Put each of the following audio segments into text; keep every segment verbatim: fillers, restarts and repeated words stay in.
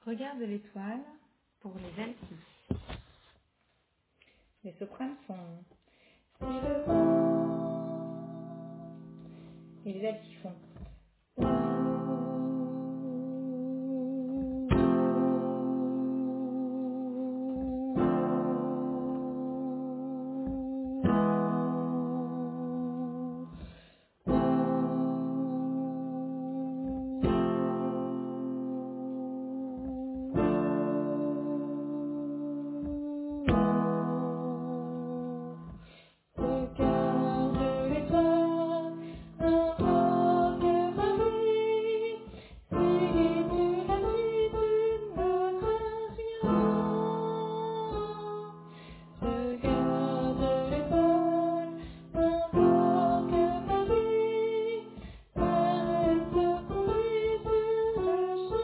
Regarde l'étoile pour les altis. Les sopranes font si le vent et les altis font regarde l'étoile, un roc Marie, si tu la suis, tu ne crains rien. Regarde l'étoile, un roc Marie, elle te conduit sur le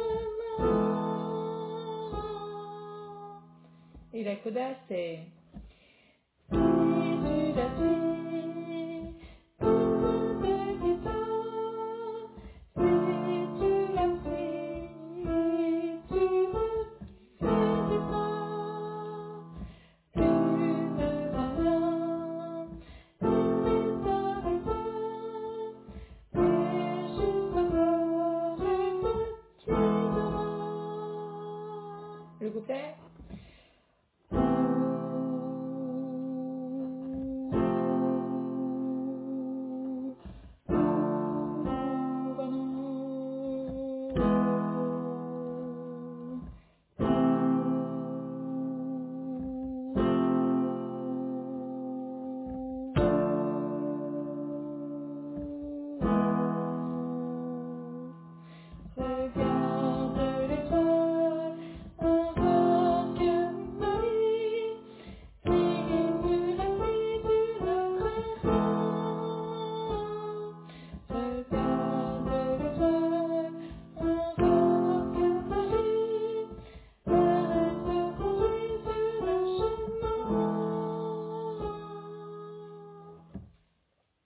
chemin. Et la coda, c'est si tu la suis, une petite fleur, si tu la suis, tu me fais du mal. Tu ne vas bien, il ne t'arrête pas, et jusqu'au bord, je te tiendrai. Le couplet?